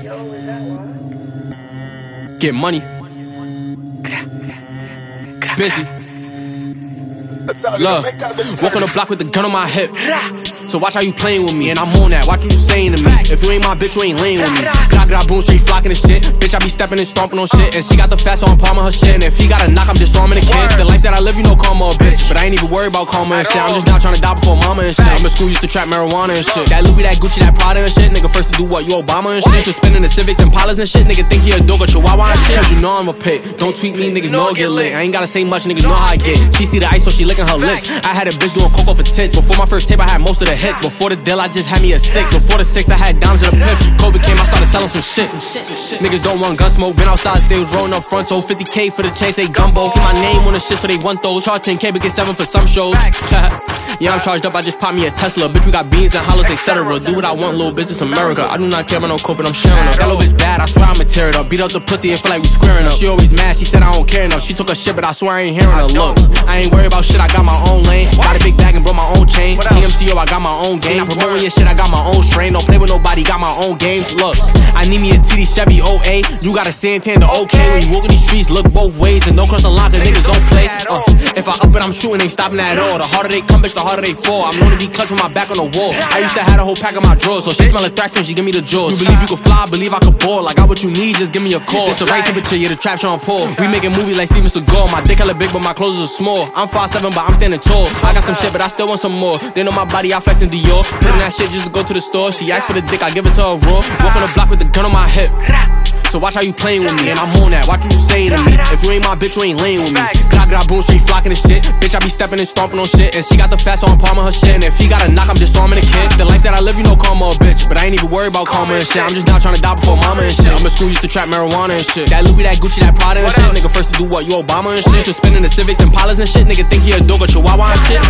Get money. Busy. Look, walk on the block with the gun on my hip. So watch how you playing with me, and I'm on that. Watch what you saying to me. If you ain't my bitch, you ain't laying with me. Got boom, straight flocking and shit. Bitch, I be stepping and stomping on shit. And she got the fast on palm of her shit. And if he got a knock, I'm disarming the kid. The life that I live, you know, karma a bitch. But I ain't even worried about karma and shit. I'm just now trying to die before mama and shit. I'm in school, used to trap marijuana and shit. That Louis, that Gucci, that Prada and shit. Nigga first to do what? You Obama and shit. Just spending the Civics and Impalas and shit. Nigga think he a dog or chihuahua and shit. Cause you know I'm a pit. Don't tweet me, niggas know I get lit. I ain't gotta say much, niggas know how I get. She see the ice, so she licking her lips. I had a bitch doing coke off for tits. Before my first tape, I had most of the hits. Before the deal, I just had me a 6. Before the 6, I had dimes in the pip. COVID came, I started selling some shit. Niggas don't want gun smoke. Been outside, they was rolling up front. So 50K for the chain, say gumbo. See my name on the shit, so they want those. Charge 10K, but get 7 for some shows. Yeah, I'm charged up, I just popped me a Tesla. Bitch, we got beans and hollows, etc. Do what I want, little business America. I do not care about no coke, but I'm sharing her. That little bitch bad, I swear I'ma tear it up. Beat up the pussy and feel like we squaring up. She always mad, she said I don't care enough. She took her shit, but I swear I ain't hearing her. Look, I ain't worried about shit, I got my own lane. Got a big bag and brought my own chain. TMCO, I got my own game. Promoting your shit, I got my own strain. Don't play with nobody, got my own games. Look, I need me a TD Chevy 08. You got a Santander, okay. When you walk in these streets, look both ways. And don't cross the line, the niggas don't play. If I up it, I'm shooting, ain't stopping at all. The harder they come, bitch, the harder they fall. I'm known to be clutch with my back on the wall. I used to have a whole pack of my drawers, so she smell like Thrax when she give me the jaws. You believe you could fly, believe I could ball. I got what you need, just give me a call. It's the right temperature, yeah, the trap Sean Paul. We making movies like Steven Seagal. My dick hella big, but my clothes are small. I'm 5'7", but I'm standing tall. I got some shit, but I still want some more. They know my body, I flex in Dior. Putting that shit just to go to the store. She asked for the dick, I give it to her raw. Walk on the block with the gun on my hip. So watch how you playing with me, and I'm on that. Watch what you saying to me. If you ain't my bitch, you ain't laying with me. Got boom, straight flocking and shit. Bitch, I be stepping and stomping on shit. And she got the fast on palm of her shit. And if he got a knock, I'm disarming the kid. The life that I live, you know, karma a bitch. But I ain't even worried about karma and shit. I'm just now trying to die before mama and shit. I'm in school, used to trap marijuana and shit. That Louis, that Gucci, that Prada and shit. Nigga first to do what? You Obama and shit. Just spending the Civics and Impalas and shit. Nigga think he a dog or chihuahua and shit.